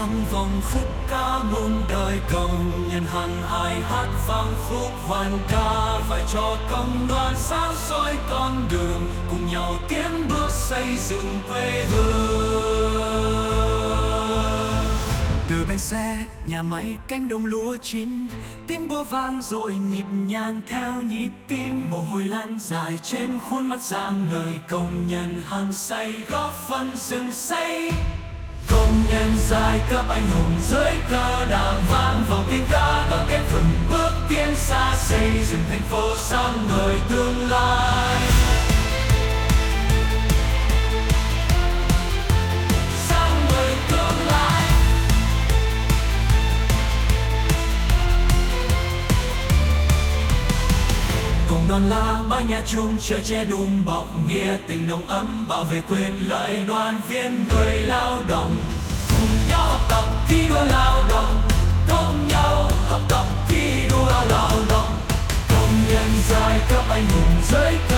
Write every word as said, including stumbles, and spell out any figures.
vang vọng khúc ca muôn đời công nhân hằng hai hát vang khúc vạn ca, phải cho công đoàn sáng soi con đường cùng nhau tiến bước xây dựng quê hương. Từ bánh xe nhà máy cánh đồng lúa chín, tiếng búa vang dội nhịp nhàng theo nhịp tim, mồ hôi lan dài trên khuôn mắt rạng ngời, công nhân hăng say góp phần dựng xây. Công nhân giai cấp anh hùng dưới cờ đảng vang vọng tiếng ca và kết phần bước tiến xa xây dựng thành phố sáng ngời tương lai. Sáng ngời tương lai. Công đoàn là mái nhà chung chở che đùm bọc nghĩa tình nồng ấm, bảo vệ quyền lợi đoàn viên người lao động. Cùng nhau học tập thi đua lao động, cùng nhau học tập thi đua lao động. Công nhân giai cấp anh hùng dưới